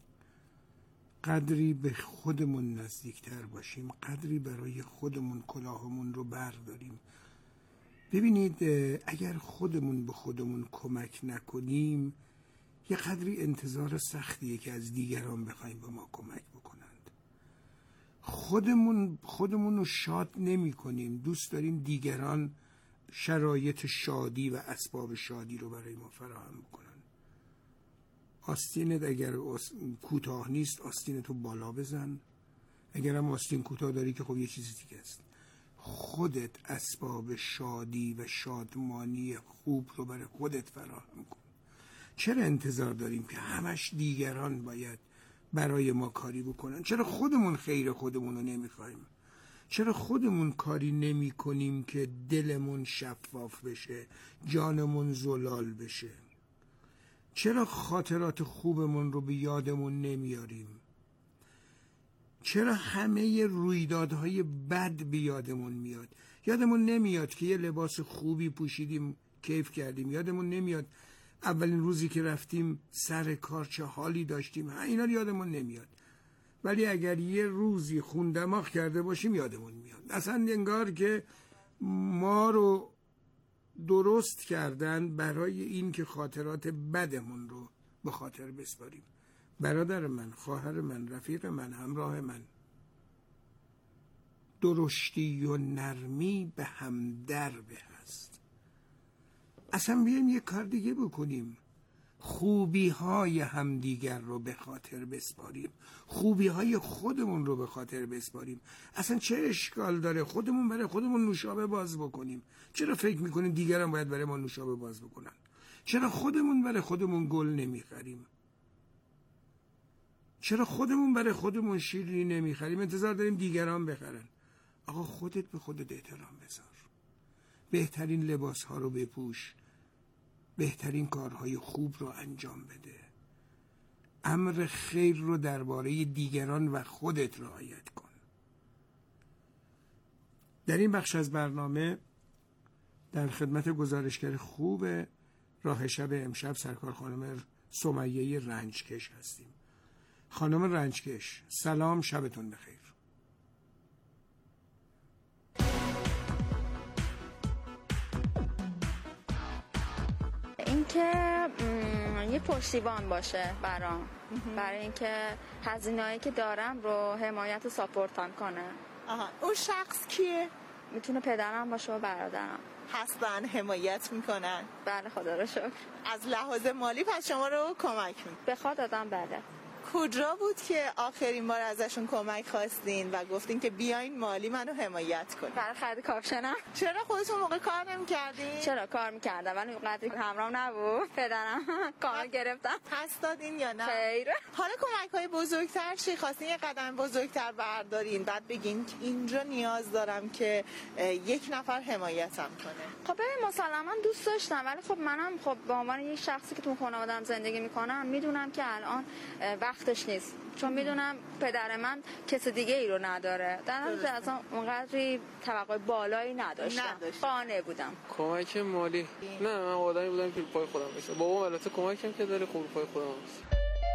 قدری به خودمون نزدیکتر باشیم، قدری برای خودمون کلاهمون رو برداریم. ببینید اگر خودمون به خودمون کمک نکنیم یه قدری انتظار سختیه که از دیگران بخوایم به ما کمک بکنند. خودمون خودمون رو شاد نمی کنیم، دوست داریم دیگران شرایط شادی و اسباب شادی رو برای ما فراهم بکنن. آستینت اگر کوتاه نیست آستینتو بالا بزن، اگر هم آستین کوتاه داری که خب یه چیزی دیگه است. خودت اسباب شادی و شادمانی خوب رو برای خودت فراهم کن. چرا انتظار داریم که همش دیگران باید برای ما کاری بکنن؟ چرا خودمون خیر خودمون رو نمیخوایم؟ چرا خودمون کاری نمی کنیم که دلمون شفاف بشه، جانمون زلال بشه؟ چرا خاطرات خوبمون رو به یادمون نمیاریم؟ چرا همه رویدادهای بد به یادمون میاد؟ یادمون نمیاد که یه لباس خوبی پوشیدیم کیف کردیم، یادمون نمیاد اولین روزی که رفتیم سر کار چه حالی داشتیم، اینا یادمون نمیاد. ولی اگر یه روزی خون دماغ کرده باشیم یادمون میاد. اصلا انگار که ما رو درست کردن برای این که خاطرات بدمون رو به خاطر بسپاریم. برادر من، خواهر من، رفیق من، همراه من، درشتی و نرمی به هم دربه هست. اصلا بیایم یه کار دیگه بکنیم، خوبی های همدیگر رو به خاطر بسپاریم، خوبی های خودمون رو به خاطر بسپاریم. اصلا چه اشکال داره خودمون برای خودمون نوشابه باز بکنیم؟ چرا فکر میکنیم دیگران باید برای ما نوشابه باز بکنن؟ چرا خودمون برای خودمون گل نمیخریم؟ چرا خودمون برای خودمون شیرینی نمیخریم؟ انتظار داریم دیگران بخرن. آقا خودت به خودت احترام بذار، بهترین لباس ها رو بپوش، بهترین کارهای خوب رو انجام بده، امر خیر رو درباره دیگران و خودت رعایت کن. در این بخش از برنامه در خدمت گزارشگر خوب راه شب امشب سرکار خانم سمیه رنجکش هستیم. خانم رنجکش سلام، شبتون بخیر. اینکه یه پشتیبان باشه برام، برای اینکه هزینه‌ای که دارم رو حمایت و ساپورتم کنه. آها، اون شخص کیه؟ میتونه پدرم باشه و برادرم. هستن حمایت میکنن؟ بله خدا رو شکر. از لحاظ مالی پس شما رو کمک میکنن؟ بخواد دادم بله. کجا بود که آخرین بار ازشون کمک خواستین و گفتین که بیاین مالی منو حمایت کنین؟ برای خرید کاپشنم. چرا خودتون موقع کار نمی‌کردین؟ چرا کار می‌کردم ولی اونقدری همراهم نبود. پدرم کار گرفتم. پس دادین یا نه؟ خیر. حالا کمک‌های بزرگتر چی خواستین؟ یه قدم بزرگتر بردارین بعد بگین که اینجا نیاز دارم که یک نفر حمایتم کنه. خب ببین مسلماً دوست داشتم ولی خب منم خب به عنوان یک شخصی که تو خانواده‌ام زندگی می‌کنم میدونم که الان وقتش نیست، چون میدونم پدر من کس دیگه ای رو نداره. در حالی اصلا اونقدری توقع بالایی نداشتم، قانع بودم. کمک مالی نه، من آدمی بودم که پای خودم بشه. بابام البته کمکم که داره، خوب پای خودم است.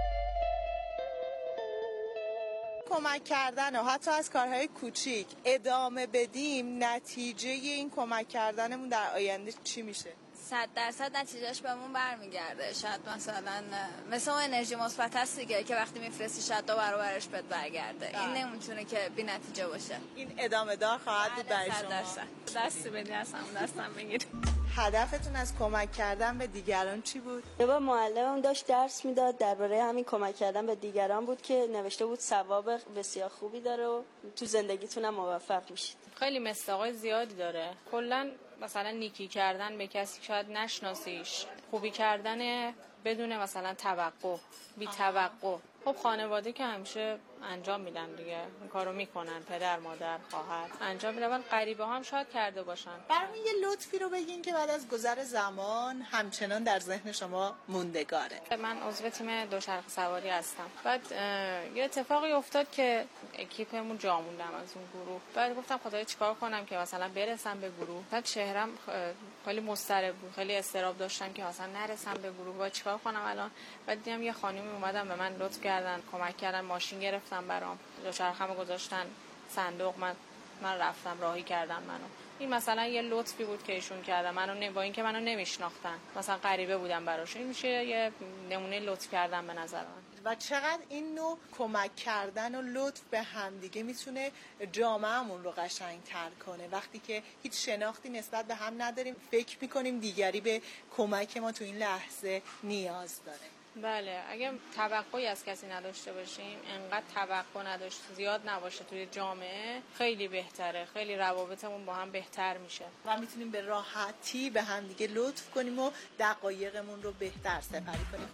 کمک کردن و حتی از کارهای کوچیک ادامه بدیم، نتیجه این کمک کردنمون در آینده چی میشه؟ صد درصد نتیجهش بهمون برمیگرده. شاید مثلا مثل اون انرژی مثبت هست دیگه که وقتی میفرستی شاید دو برابرش بهت برگرده. این نمیتونه که بی نتیجه باشه. این ادامه دار خواهد بود برای شما. درصد دستی بدی از همون دستم بگیر. هدفتون از کمک کردن به دیگران چی بود؟ یه بار معلمم داشت درس میداد درباره همین کمک کردن به دیگران بود که نوشته بود ثواب بسیار خوبی داره و تو زندگیتون هم موفق میشید. خیلی مصداقای زیادی داره. کلا مثلا نیکی کردن به کسی شاید نشناسیش، خوبی کردن بدون مثلا توقع، بی توقع. خب خانواده که همیشه انجام میدن دیگه، این کارو میکنن، پدر مادر خواهر انجام میدن، ولی غریبه هم شاید کرده باشن. برام یه لطفی رو بگین که بعد از گذر زمان همچنان در ذهن شما موندگاره. من عضو تیم دوچرخه سواری هستم. بعد یه اتفاقی افتاد که اکیپمون جا موندم از اون گروه. بعد گفتم خدایا چیکار کنم که مثلا برسم به گروه. بعد چهرم خیلی مضطرب بود، خیلی استراب داشتم که مثلا نرسم به گروه. بعد چیکار کنم الان؟ بعد دیدم یه خانمی اومدن به من لطف کردن، کمک کردن، ماشین گرفتن برام، دوچرخه‌مو گذاشتن صندوق، من من رفتم راهی کردن منو. این مثلا یه لطفی بود که ایشون کردن، منو با اینکه منو نمیشناختن، مثلا غریبه بودم براشون. این میشه یه نمونه لطف کردن به نظر من. و چقدر این نوع کمک کردن و لطف به همدیگه میتونه جامعهمون رو قشنگ‌تر کنه. وقتی که هیچ شناختی نسبت به هم نداریم، فکر میکنیم دیگری به کمک ما تو این لحظه نیاز داره. بله، اگه توقعی از کسی نداشته باشیم، انقدر توقع نداشت زیاد نباشه توی جامعه، خیلی بهتره، خیلی روابطمون با هم بهتر میشه و میتونیم به راحتی به هم دیگه لطف کنیم و دقایقمون رو بهتر سپری کنیم.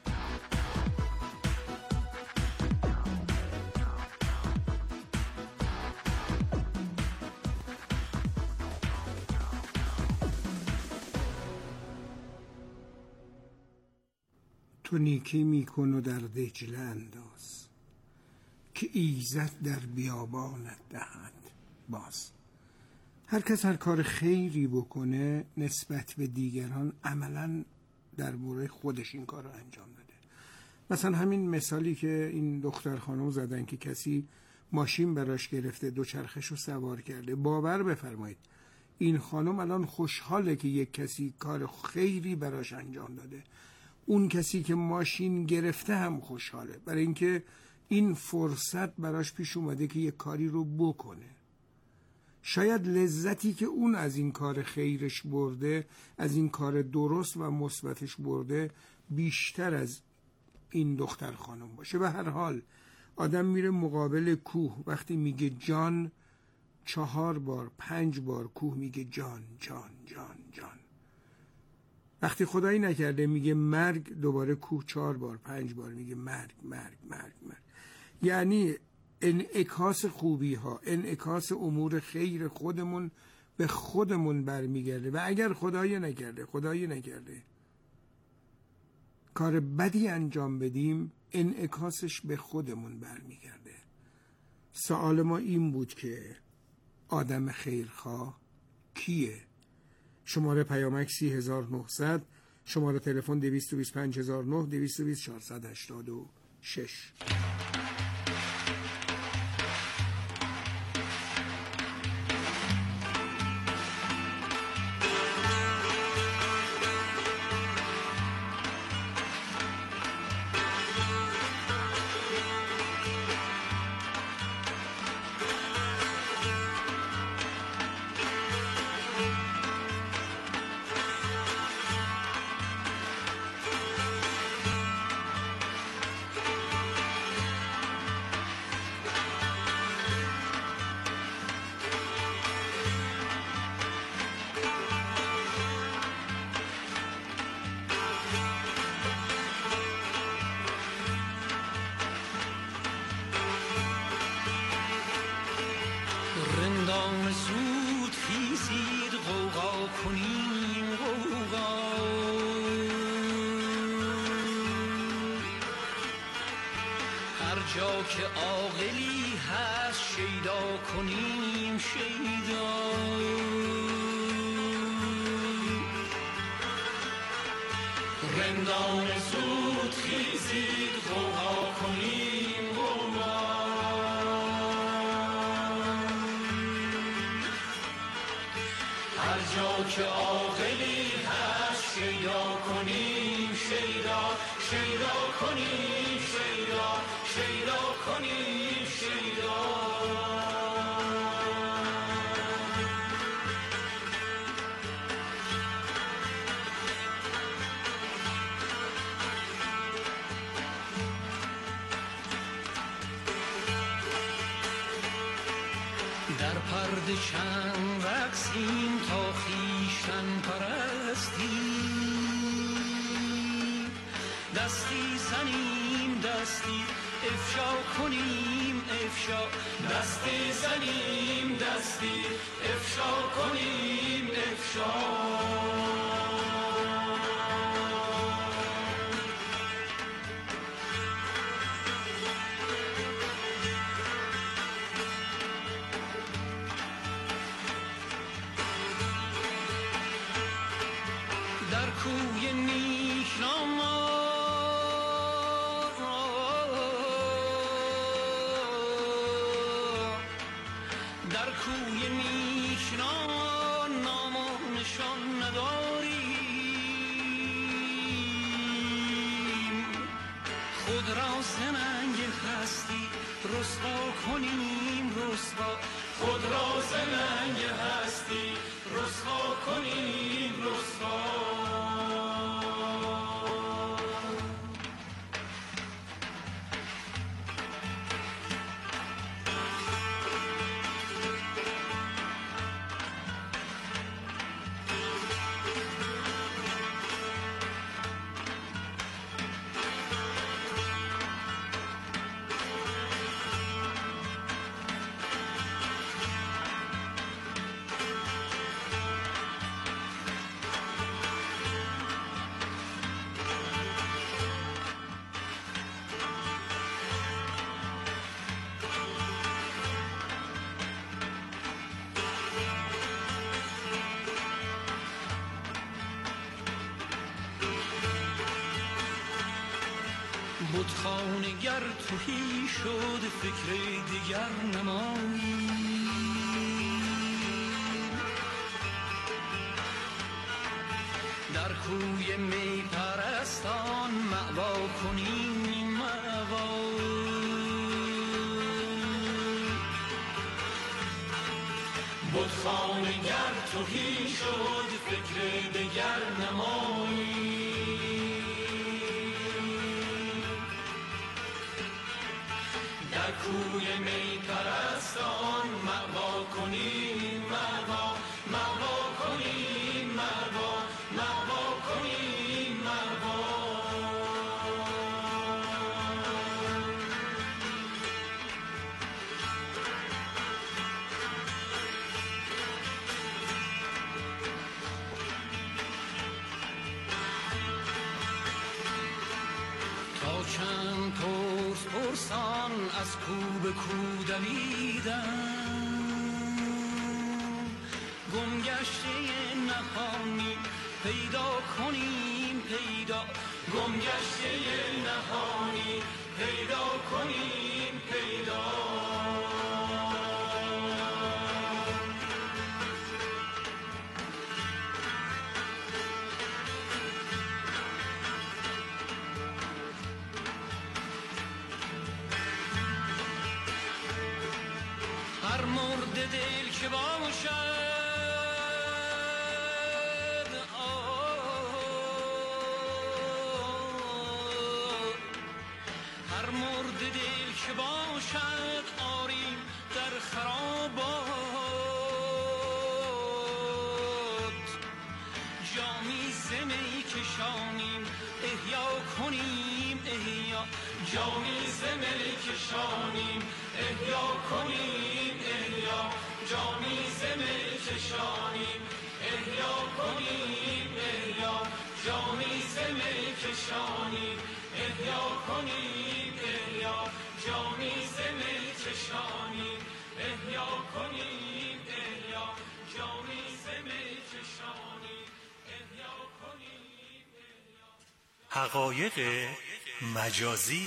تو نیکی میکن و در دجله انداز، که ایزد در بیابانت دهد باز. هر کس هر کار خیری بکنه نسبت به دیگران، عملاً در مورد خودش این کار رو انجام داده. مثلا همین مثالی که این دختر خانم زدن که کسی ماشین براش گرفته، دوچرخش رو سوار کرده، باور بفرمایید این خانم الان خوشحاله که یک کسی کار خیری براش انجام داده. اون کسی که ماشین گرفته هم خوشحاله، برای اینکه این فرصت براش پیش اومده که یک کاری رو بکنه. شاید لذتی که اون از این کار خیرش برده، از این کار درست و مثبتش برده، بیشتر از این دختر خانم باشه. به هر حال آدم میره مقابل کوه، وقتی میگه جان، چهار بار پنج بار کوه میگه جان جان جان جان. وقتی خدایی نکرده میگه مرگ، دوباره کوه چهار بار پنج بار میگه مرگ مرگ مرگ مرگ. یعنی انعکاس خوبی ها، انعکاس امور خیر خودمون به خودمون برمیگرده. و اگر خدایی نکرده خدایی نکرده کار بدی انجام بدیم، انعکاسش به خودمون برمیگرده. سوال ما این بود که آدم خیرخواه کیه؟ شماره پیامک سی هزار و نهصد، شماره تلفن دویست و بیست و پنج هزار و نه، دویست و بیست چهارصد و هشتاد و شش. رندان زود خیزید غوغا کنیم غوغا، هر جا که عاقلی هست شیدا کنیم شیدا. رندان زود خیزید غوغا کنیم غوغا، هر جا که عاقلی هست شیدا کنیم شیدا، شیدا کنیم شیدا، شیدا کنیم شیدا. در پرده چند رقصیم تا خویشتن پرستی، دستی زنیم دستی افشا کنیم افشا دستی زنیم دستی افشا کنیم افشا در کوی نیشناما در کوی نیشنا نام و نشان نداریم خود را زننگ هستی رسوا کنیم رسوا خود را زننگ هستی رسوا کنیم رسوا بتخانه گر توهی شد فکر دیگر نمایی در کوی می پرستان مأوا کنیم مأوا بتخانه گر توهی شد فکر دیگر نمایی در کوی می پرستان مأوا کنیم مأوا مأوا کنیم مأوا مأوا کنیم مأوا تا چند پرس پرسان از کو به کو دویدن گمگشته نهانی پیدا کنیم پیدا گمگشته نهانی پیدا کنیم پیدا هر مرد دل که باشد هر مرد دل که باشد آریم در خرابات جامی زمی کشانیم احیا کنیم احیا جامی زمی کشانیم احیا کنیم احیا جامی زمی کشانیم احیا کنیم احیا جامی زمی کشانیم احیا کنیم احیا جامی زمی کشانیم احیا کنیم احیا جامی زمی کشانیم احیا کنیم حقایق مجازی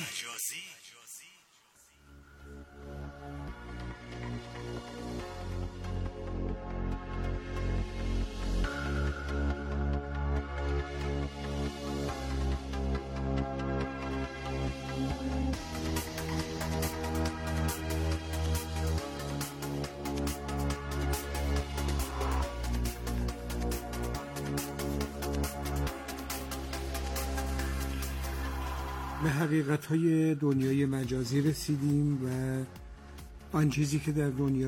به حقیقت‌های دنیای مجازی رسیدیم و آن چیزی که در دنیای